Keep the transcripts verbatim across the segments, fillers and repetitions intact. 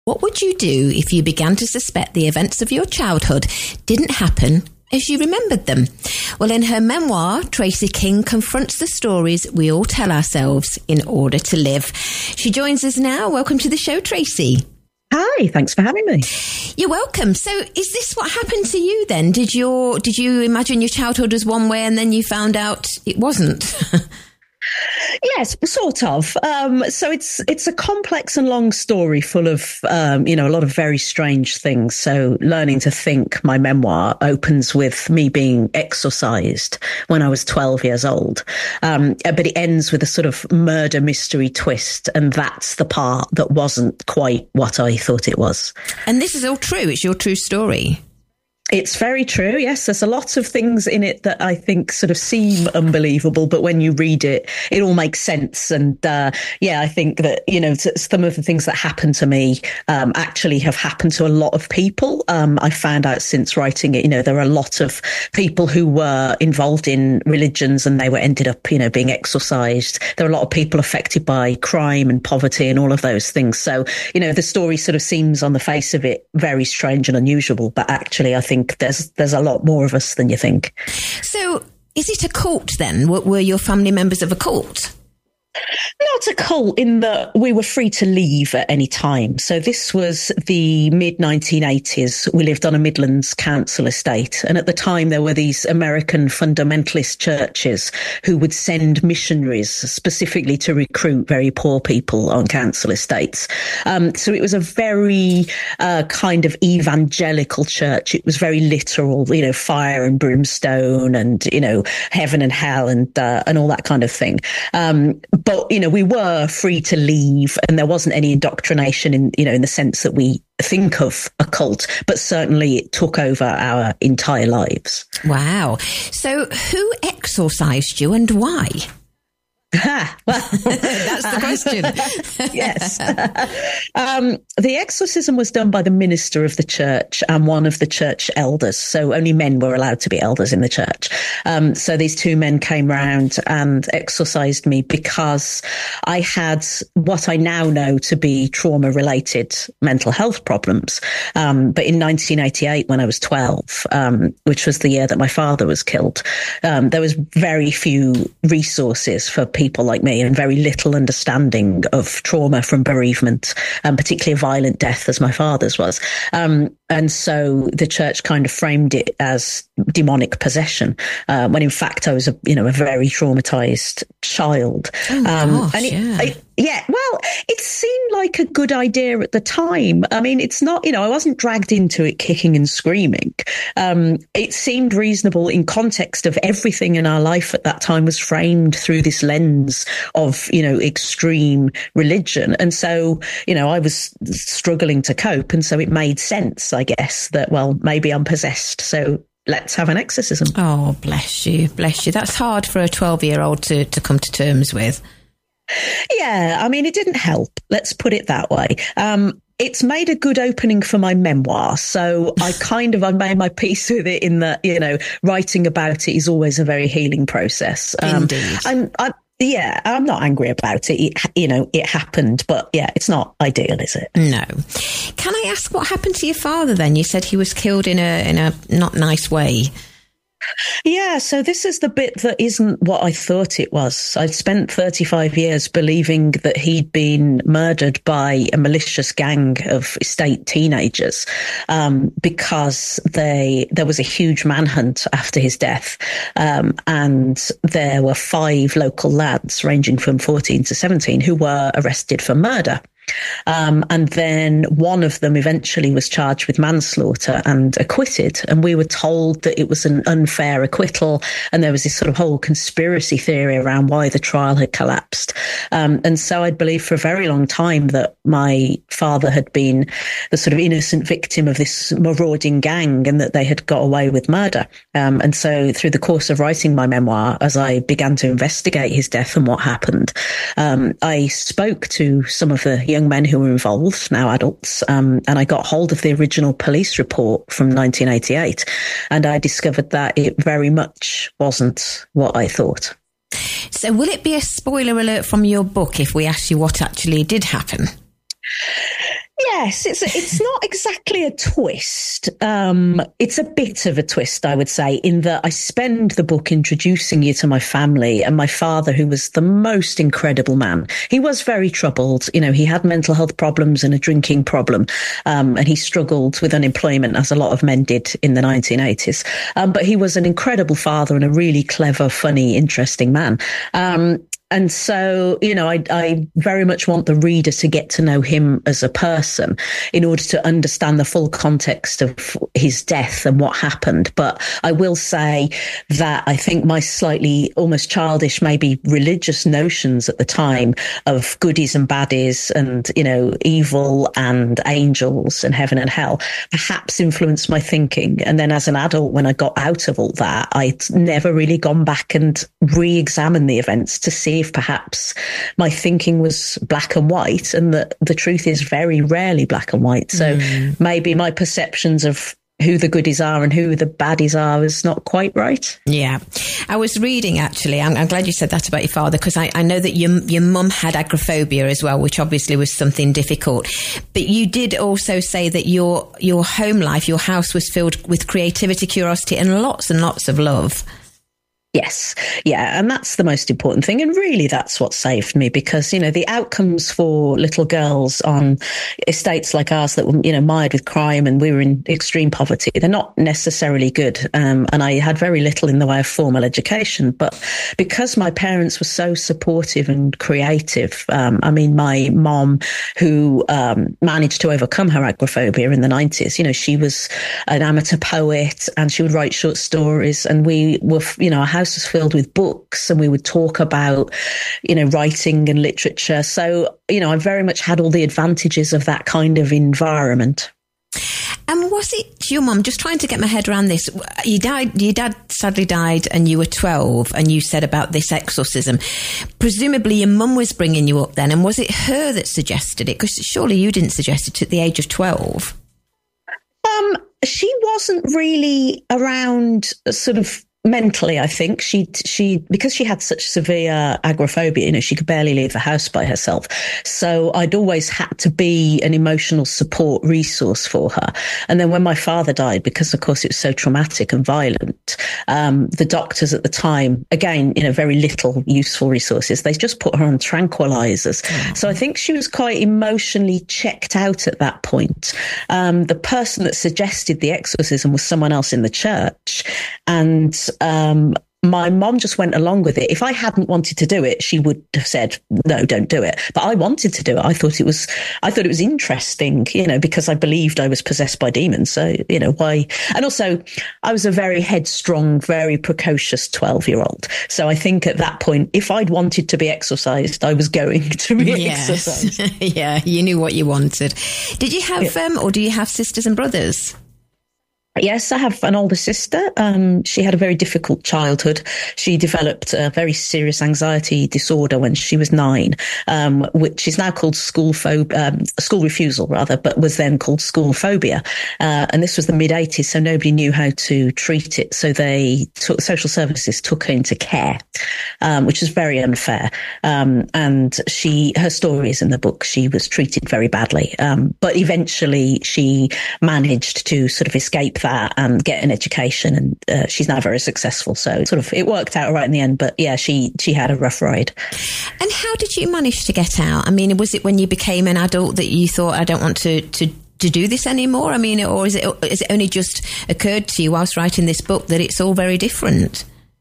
What would you do if you began to suspect the events of your childhood didn't happen as you remembered them? Well, in her memoir, Tracy King confronts the stories we all tell ourselves in order to live. She joins us now. Welcome to the show, Tracy. Hi, thanks for having me. You're welcome. So is this what happened to you then? Did your did you imagine your childhood was one way and then you found out it wasn't? Yes, sort of. Um, so it's it's a complex and long story full of, um, you know, a lot of very strange things. So Learning to Think, my memoir, opens with me being exorcised when I was twelve years old. Um, but it ends with a sort of murder mystery twist. And that's the part that wasn't quite what I thought it was. And this is all true. It's your true story. It's very true. Yes, there's a lot of things in it that I think sort of seem unbelievable, but when you read it, it all makes sense. And uh, yeah, I think that, you know, some of the things that happened to me um, actually have happened to a lot of people. Um, I found out since writing it, you know, there are a lot of people who were involved in religions and they were ended up, you know, being exorcised. There are a lot of people affected by crime and poverty and all of those things. So, you know, the story sort of seems on the face of it very strange and unusual, but actually I think there's there's a lot more of us than you think. So is it a cult then? Were your family members of a cult? Not a cult in that we were free to leave at any time. So this was the mid nineteen eighties. We lived on a Midlands council estate. And at the time, there were these American fundamentalist churches who would send missionaries specifically to recruit very poor people on council estates. Um, so it was a very uh, kind of evangelical church. It was very literal, you know, fire and brimstone and, you know, heaven and hell and uh, and all that kind of thing. Um, But, you know, we were free to leave and there wasn't any indoctrination in, you know, in the sense that we think of a cult, but certainly it took over our entire lives. Wow. So who exorcised you and why? Ah, well, that's the question. Yes. um, the exorcism was done by the minister of the church and one of the church elders. So only men were allowed to be elders in the church. Um, so these two men came round and exorcised me because I had what I now know to be trauma-related mental health problems. Um, but in nineteen eighty-eight, when I was twelve, um, which was the year that my father was killed, um, there was very few resources for people people like me and very little understanding of trauma from bereavement, and particularly violent death as my father's was. Um, and so the church kind of framed it as demonic possession, uh, when in fact I was a, you know, a very traumatized child. Oh, um, gosh, and it, yeah. I, yeah, well, it seemed like a good idea at the time. I mean, it's not, you know, I wasn't dragged into it kicking and screaming. Um, it seemed reasonable in context of everything in our life at that time was framed through this lens of, you know, extreme religion. And so, you know, I was struggling to cope. And so it made sense, I guess, that, well, maybe I'm possessed. So let's have an exorcism. Oh, bless you. Bless you. That's hard for a twelve-year-old to, to come to terms with. Yeah, I mean, it didn't help. Let's put it that way. Um, it's made a good opening for my memoir. So I kind of, I made my peace with it in that, you know, writing about it is always a very healing process. Um, Indeed. I'm, I'm, yeah, I'm not angry about it. it. You know, it happened, but yeah, it's not ideal, is it? No. Can I ask what happened to your father then? You said he was killed in a, in a not nice way. Yeah, so this is the bit that isn't what I thought it was. I'd spent thirty-five years believing that he'd been murdered by a malicious gang of estate teenagers, um, because they there was a huge manhunt after his death, um, and there were five local lads ranging from fourteen to seventeen who were arrested for murder. Um, and then one of them eventually was charged with manslaughter and acquitted. And we were told that it was an unfair acquittal. And there was this sort of whole conspiracy theory around why the trial had collapsed. Um, and so I'd believed for a very long time that my father had been the sort of innocent victim of this marauding gang and that they had got away with murder. Um, and so through the course of writing my memoir, as I began to investigate his death and what happened, um, I spoke to some of the young men who were involved, now adults, um, and I got hold of the original police report from nineteen eighty-eight, and I discovered that it very much wasn't what I thought. So will it be a spoiler alert from your book if we ask you what actually did happen? Yes, it's it's not exactly a twist. Um, it's a bit of a twist, I would say, in that I spend the book introducing you to my family and my father, who was the most incredible man. He was very troubled. You know, he had mental health problems and a drinking problem, um, and he struggled with unemployment, as a lot of men did in the nineteen eighties. Um, but he was an incredible father and a really clever, funny, interesting man. Um, And so, you know, I, I very much want the reader to get to know him as a person in order to understand the full context of his death and what happened. But I will say that I think my slightly almost childish, maybe religious notions at the time of goodies and baddies and, you know, evil and angels and heaven and hell perhaps influenced my thinking. And then as an adult, when I got out of all that, I'd never really gone back and re-examined the events to see if perhaps my thinking was black and white, and that the truth is very rarely black and white. So mm. maybe my perceptions of who the goodies are and who the baddies are is not quite right. Yeah. I was reading, actually, I'm, I'm glad you said that about your father, because I, I know that your, your mum had agoraphobia as well, which obviously was something difficult. But you did also say that your your home life, your house was filled with creativity, curiosity, and lots and lots of love. Yes. Yeah. And that's the most important thing. And really, that's what saved me, because, you know, the outcomes for little girls on estates like ours that were, you know, mired with crime and we were in extreme poverty, they're not necessarily good. Um, and I had very little in the way of formal education. But because my parents were so supportive and creative, um, I mean, my mom, who um, managed to overcome her agoraphobia in the nineties, you know, she was an amateur poet and she would write short stories. And we were, you know, our house was filled with books and we would talk about, you know, writing and literature. So, you know, I very much had all the advantages of that kind of environment. And was it your mum, just trying to get my head around this, you died, your dad sadly died and you were twelve, and you said about this exorcism. Presumably your mum was bringing you up then, and was it her that suggested it? Because surely you didn't suggest it at the age of twelve. Um, she wasn't really around sort of mentally, I think. She, she, because she had such severe agoraphobia, you know, she could barely leave the house by herself. So I'd always had to be an emotional support resource for her. And then when my father died, because of course it was so traumatic and violent, um, the doctors at the time, again, you know, very little useful resources, they just put her on tranquilizers. Mm-hmm. So I think she was quite emotionally checked out at that point. Um, the person that suggested the exorcism was someone else in the church. And Um, my mom just went along with it. If I hadn't wanted to do it, she would have said, no, don't do it. But I wanted to do it. I thought it was, I thought it was interesting, you know, because I believed I was possessed by demons. So, you know, why? And also I was a very headstrong, very precocious twelve year old. So I think at that point, if I'd wanted to be exorcised, I was going to be yes. exorcised. Yeah. You knew what you wanted. Did you have, yeah. um, or do you have sisters and brothers? Yes, I have an older sister. Um, she had a very difficult childhood. She developed a very serious anxiety disorder when she was nine, um, which is now called school phob- um, school refusal, rather, but was then called school phobia. Uh, and this was the mid eighties, so nobody knew how to treat it. So they took, social services took her into care, um, which is very unfair. Um, and she, her story is in the book. She was treated very badly. Um, but eventually she managed to sort of escape that and get an education, and uh, she's now very successful. So sort of it worked out right in the end. But yeah, she she had a rough ride. And how did you manage to get out? I mean, was it when you became an adult that you thought, I don't want to to to do this anymore? I mean, or is it is it only just occurred to you whilst writing this book that it's all very different?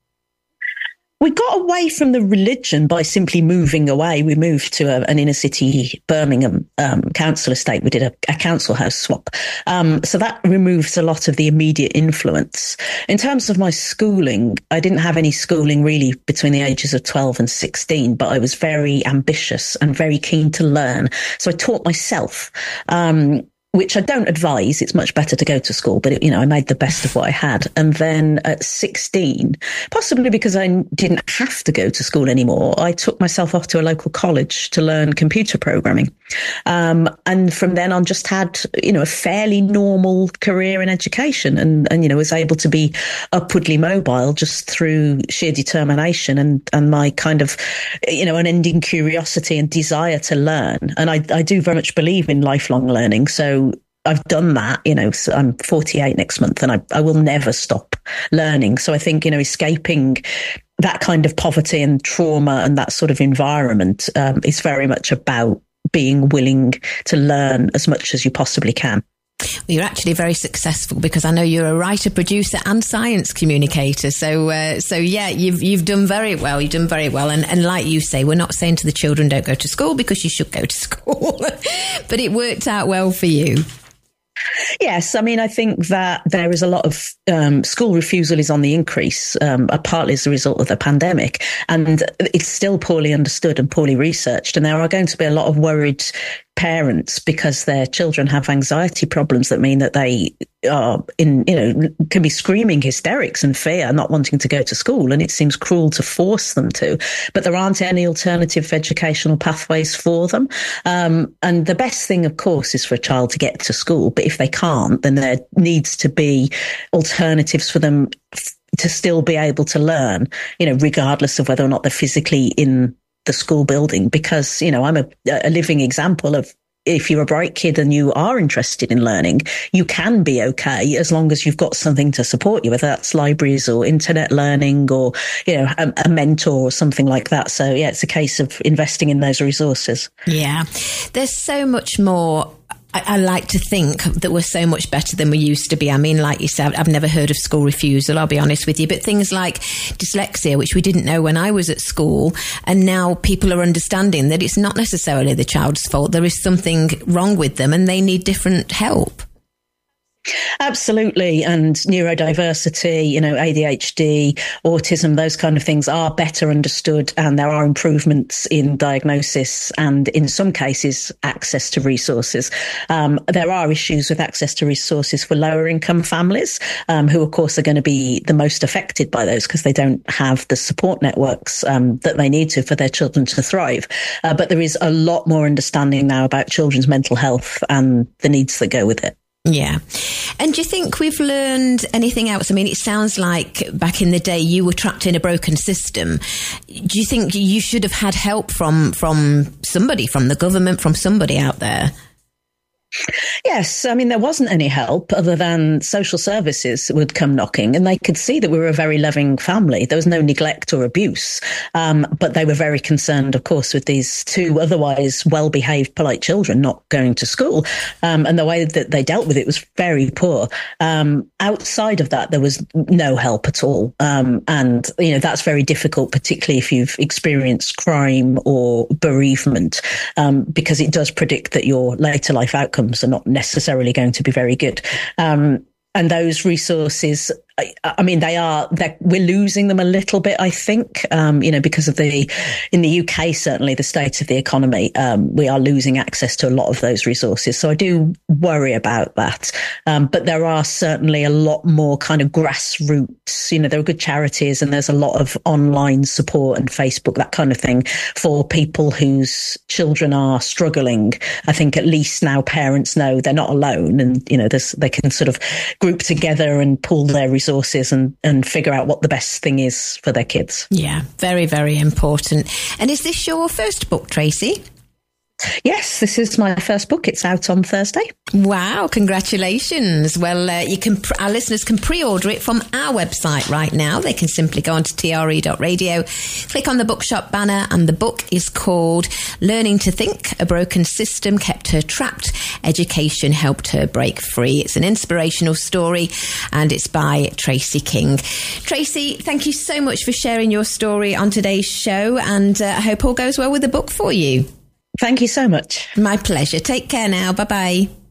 We got away from the religion by simply moving away. We moved to a, an inner city Birmingham um, council estate. We did a, a council house swap. Um, so that removes a lot of the immediate influence. In terms of my schooling, I didn't have any schooling really between the ages of twelve and sixteen, but I was very ambitious and very keen to learn. So I taught myself. Um, which I don't advise. It's much better to go to school, but it, you know, I made the best of what I had. And then at sixteen, possibly because I didn't have to go to school anymore, I took myself off to a local college to learn computer programming. Um, and from then on, just had, you know, a fairly normal career in education, and, and, you know, was able to be upwardly mobile just through sheer determination and, and my kind of, you know, unending curiosity and desire to learn. And I, I do very much believe in lifelong learning. So I've done that, you know, so I'm forty-eight next month, and I, I will never stop learning. So I think, you know, escaping that kind of poverty and trauma and that sort of environment um, is very much about being willing to learn as much as you possibly can. Well, you're actually very successful, because I know you're a writer, producer and science communicator. So, uh, so yeah, you've you've done very well. You've done very well. And, and like you say, we're not saying to the children, don't go to school, because you should go to school. But it worked out well for you. Yes, I mean, I think that there is a lot of um, school refusal is on the increase, um, partly as a result of the pandemic, and it's still poorly understood and poorly researched. And there are going to be a lot of worried parents because their children have anxiety problems that mean that they are in, you know, can be screaming hysterics and fear, not wanting to go to school. And it seems cruel to force them to, but there aren't any alternative educational pathways for them. Um, and the best thing, of course, is for a child to get to school. But if they can't, then there needs to be alternatives for them f- to still be able to learn, you know, regardless of whether or not they're physically in the school building. Because, you know, I'm a, a living example of, if you're a bright kid and you are interested in learning, you can be okay as long as you've got something to support you, whether that's libraries or internet learning or, you know, a, a mentor or something like that. So, yeah, it's a case of investing in those resources. Yeah, there's so much more. I like to think that we're so much better than we used to be. I mean, like you said, I've never heard of school refusal, I'll be honest with you, but things like dyslexia, which we didn't know when I was at school, and now people are understanding that it's not necessarily the child's fault. There is something wrong with them and they need different help. Absolutely. And neurodiversity, you know, A D H D, autism, those kind of things are better understood, and there are improvements in diagnosis and in some cases access to resources. Um, there are issues with access to resources for lower income families, um, who of course are going to be the most affected by those because they don't have the support networks um, that they need to for their children to thrive. Uh, but there is a lot more understanding now about children's mental health and the needs that go with it. Yeah. And do you think we've learned anything else? I mean, it sounds like back in the day you were trapped in a broken system. Do you think you should have had help from from somebody, from the government, from somebody out there? Yes, I mean, there wasn't any help other than social services would come knocking, and they could see that we were a very loving family. There was no neglect or abuse, um, but they were very concerned, of course, with these two otherwise well-behaved, polite children not going to school. Um, and the way that they dealt with it was very poor. Um, outside of that, there was no help at all. Um, and, you know, that's very difficult, particularly if you've experienced crime or bereavement, um, because it does predict that your later life outcomes are not necessarily going to be very good. Um, and those resources, I, I mean, they are, we're losing them a little bit, I think, um, you know, because of the, in the U K, certainly the state of the economy, um, we are losing access to a lot of those resources. So I do worry about that. Um, but there are certainly a lot more kind of grassroots, you know, there are good charities and there's a lot of online support and Facebook, that kind of thing for people whose children are struggling. I think at least now parents know they're not alone, and, you know, there's, they can sort of group together and pool their resources resources and, and figure out what the best thing is for their kids. Yeah, very, very important. And is this your first book, Tracy? Yes, this is my first book. It's out on Thursday. Wow, congratulations. Well, uh, you can our listeners can pre-order it from our website right now. They can simply go onto T R E dot radio, click on the bookshop banner, and the book is called Learning to Think, A Broken System Kept Her Trapped, Education Helped Her Break Free. It's an inspirational story, and it's by Tracy King. Tracy, thank you so much for sharing your story on today's show, and uh, I hope all goes well with the book for you. Thank you so much. My pleasure. Take care now. Bye-bye.